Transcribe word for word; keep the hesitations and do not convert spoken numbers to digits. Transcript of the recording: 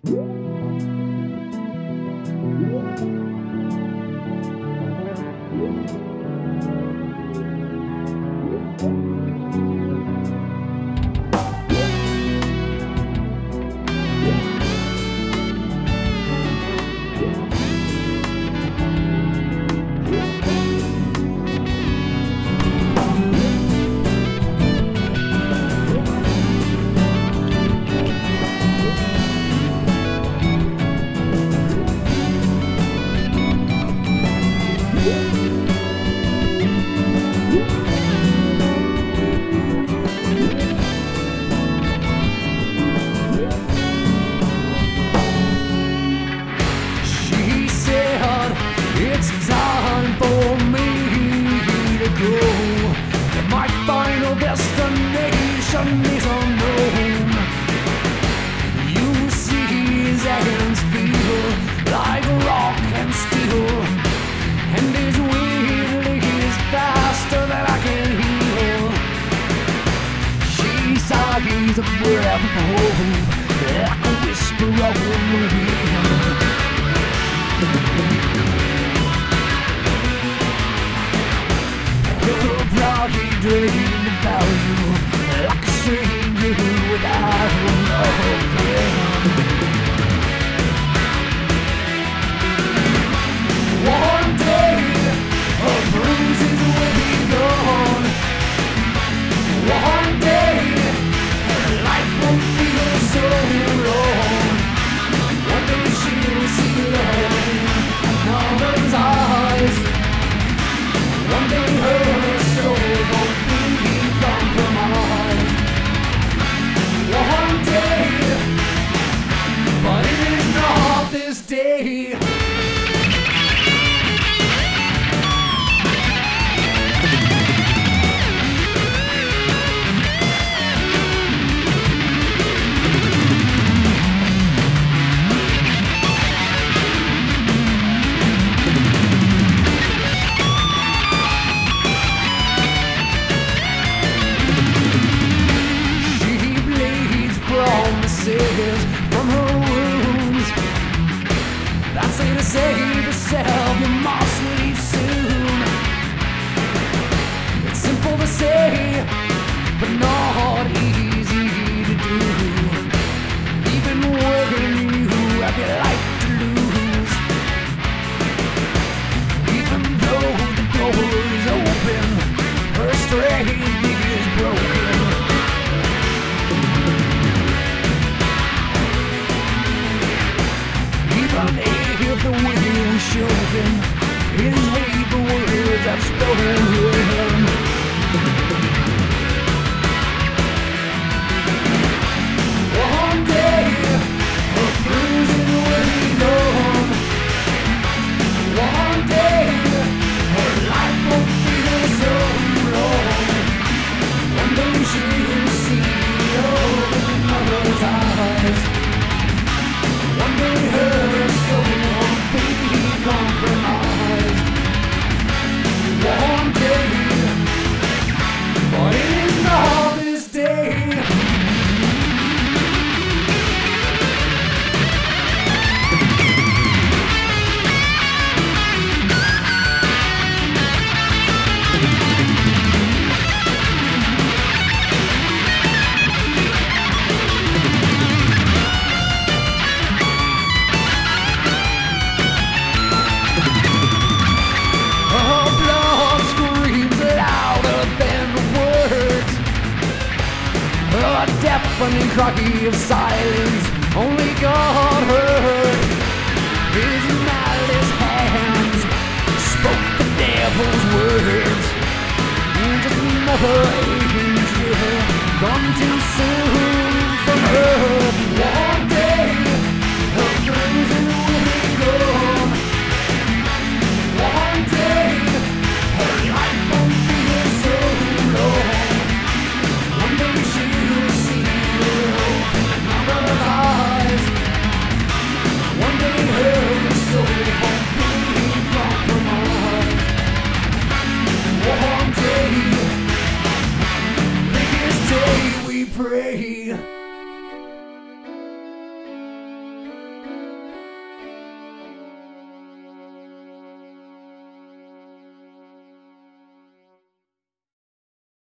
She said it's time for me to go. My final destination is unknown. You see his hands feel like rock and steel, and his weight is faster than I can heal. She saw he's a breath of hope, like a whisper of the wind. Her bloody dreamed about you, like a stranger without a friend. One day, her bruises will be gone. One day, her life won't feel so long. One day she'll see love in another's eyes. One day her soul won't be compromised. One day, but it is not this day. From her wounds that say to save yourself you must leave soon. It's simple to say but not easy to do. Even when you have your life to lose, even though the door is open, her strength is broken. If the wind was shaken, his hate the words I've spoken. One day, her bruises will be gone. One day, her life won't feel so long. One day she'll see love in another's eyes. One day her soul won't be compromised. One day, but it is not this day. A deafening cry of silence, only God heard. His malice hands spoke the devil's words. Just another angel come too soon.